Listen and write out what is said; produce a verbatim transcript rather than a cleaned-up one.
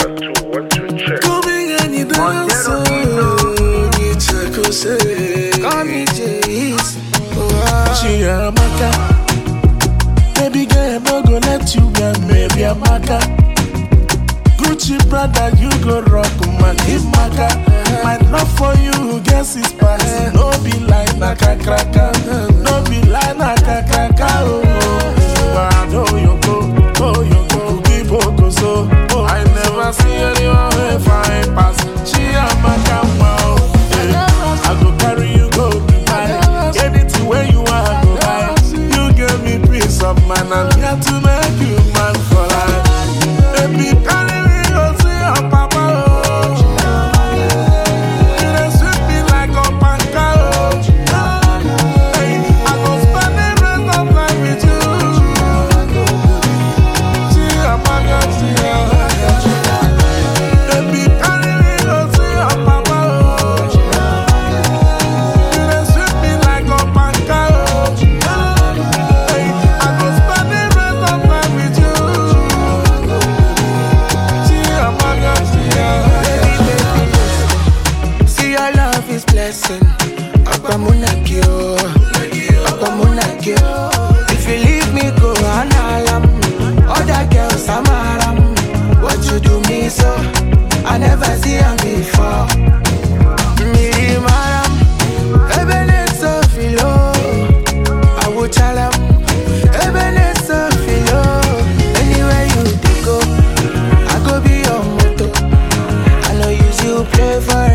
one two one two check. Coming and you dance so you check or say call me Jace. She a maka. Baby girl, no go let you get maybe a maka. Gucci brother, you go rock my keep maka. My love for you, guess it's past. No be like naka kraka, no be like naka kraka. Oh, but I know you go, oh you go, keep go so. Oh, I never see anyone who fine pass. She a maka wow. I go carry you go Dubai. Anything where you are go buy. You give me peace of mind. I'm here to make you man for life. Baby, carry me go see your papa. Oh, you dey sweet me like a panka. Oh, hey, I go spend the rest of life with you. See your mama, see your baby, carry me go see your papa. Oh, you dey sweet me like a panka. Oh, hey, I go spend the rest of life with you. See your mama, see your See your love is blessing. Akwamunakyo, Akwamunakyo. If you leave me, go analam. Other girls I'm aram. What you do me so? I never see them before. Me maram, ebene so filo. I would tell them, ebene so filo. Anywhere you dey go, I go be your motto. I know use you play for